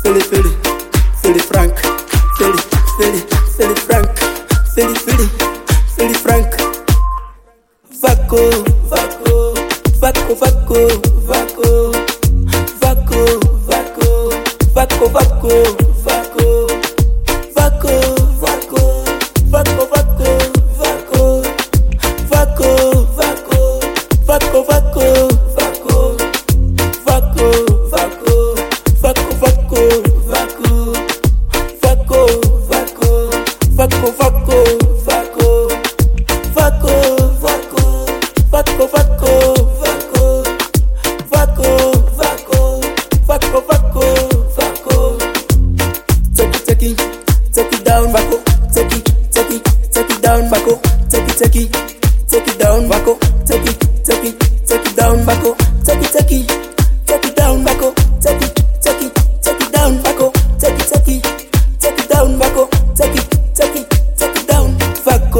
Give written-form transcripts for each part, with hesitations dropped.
Philly Frank, Philly Frank, Philly Frank. Vaco, take it down, Vaco. Take it down, Vaco. Take it down, Vaco. Take it down, Vaco. Take it down, Vaco. Take it down, Vaco. Take it down, Vaco. Take it down, Vaco.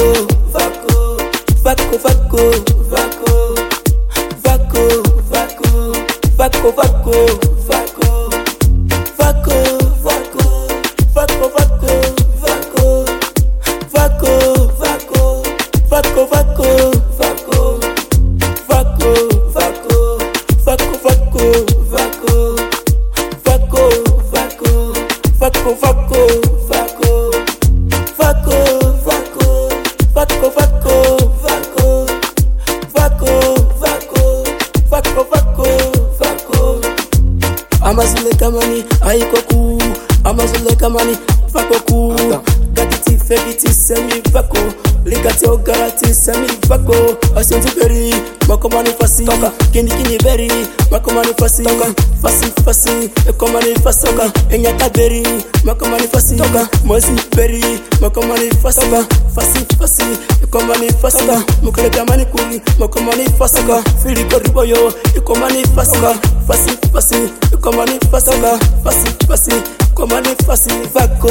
Amazuleka mani aikoku, Amazuleka mani vakoku. Gatiti fegiti semi vako, ligati ogarati semi vako. Asentu beri, makomani fasi, kini beri, makomani fasi, fasi, ekomani fasi, enyata beri, makomani fasi, mosi beri, makomani fasi, fasi, ekomani fasi, mukeleka mani kuri, makomani fasi, filiko riboyo, ekomani fasi, fasi, ekomani fasi, ekomani fasi, vako.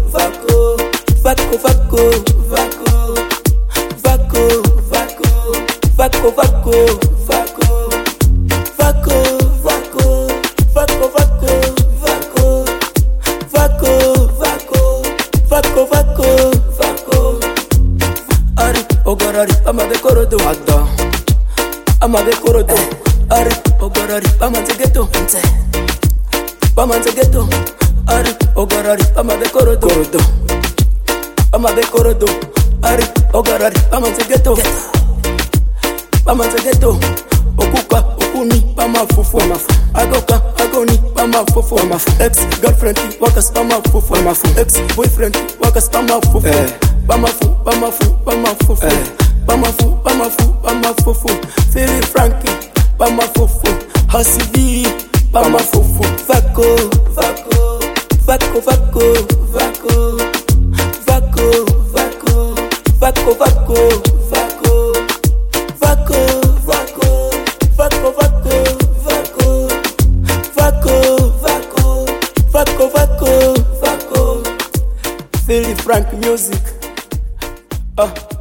Ari ogarari pamade korodo ada, amade korodo. Ari ogarari pamade ghetto, Ari ogarari pamade korodo, amade korodo. Ari ogarari pamade ghetto, okuka okuni pama fufu, agoka agoni pama fufu, ex girlfriend wakas pama fufu, ex boyfriend wakas pama fufu, pama fufu, Philly Frankie pama fufu, Hasibi pama fufu, Vaco. Philly Frank music.